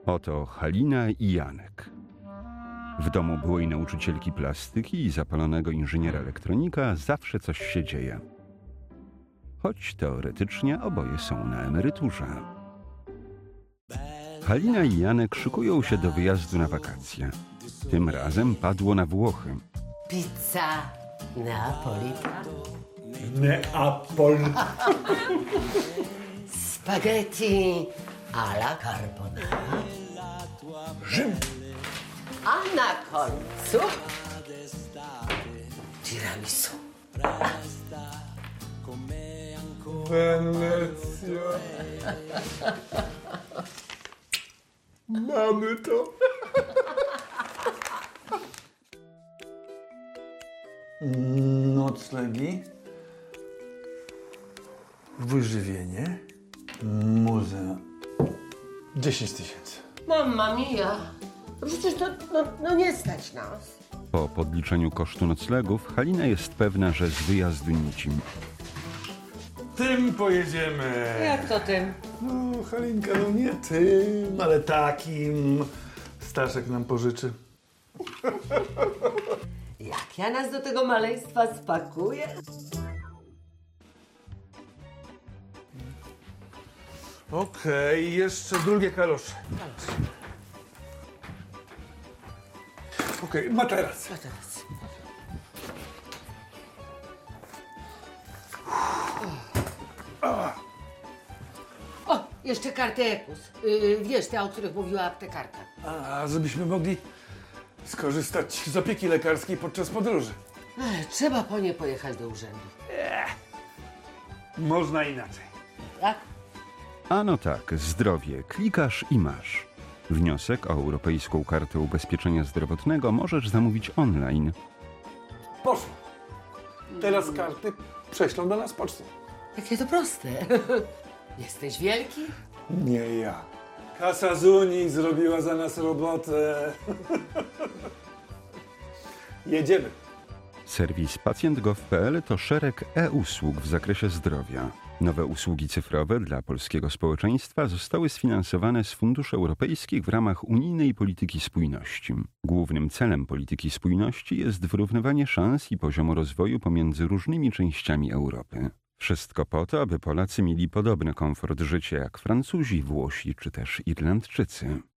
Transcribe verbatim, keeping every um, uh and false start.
Oto Halina i Janek. W domu byłej nauczycielki plastyki i zapalonego inżyniera elektronika zawsze coś się dzieje. Choć teoretycznie oboje są na emeryturze. Halina i Janek szykują się do wyjazdu na wakacje. Tym razem padło na Włochy. Pizza Neapolitana. Neapol. Spaghetti alla carbonara. Rzym. A na końcu tiramisu. Wenecja. Mamy to. Noclegi, wyżywienie, muzea. Dziesięć tysięcy. Mamma mia. No przecież to no, no nie stać nas. Po podliczeniu kosztu noclegów Halina jest pewna, że z wyjazdu nicim. Tym pojedziemy. Jak to tym? No, Halinka, no nie tym, ale takim. Staszek nam pożyczy. Jak ja nas do tego maleństwa spakuję? Okej, jeszcze drugie kalosze. Okej, materac. Co teraz? O, jeszcze karty Ekus. Yy, wiesz, te, o których mówiła aptekarka. A, żebyśmy mogli skorzystać z opieki lekarskiej podczas podróży. Ech, trzeba po nie pojechać do urzędu. Można inaczej. Tak? Ano tak, zdrowie. Klikasz i masz. Wniosek o Europejską Kartę Ubezpieczenia Zdrowotnego możesz zamówić online. Poszło. Teraz karty prześlą do nas pocztą. Jakie to proste. Jesteś wielki? Nie ja. Kasa z Unii zrobiła za nas robotę. Jedziemy. Serwis pacjent kropka gov kropka pe el to szereg e-usług w zakresie zdrowia. Nowe usługi cyfrowe dla polskiego społeczeństwa zostały sfinansowane z funduszy europejskich w ramach unijnej polityki spójności. Głównym celem polityki spójności jest wyrównywanie szans i poziomu rozwoju pomiędzy różnymi częściami Europy. Wszystko po to, aby Polacy mieli podobny komfort życia jak Francuzi, Włosi czy też Irlandczycy.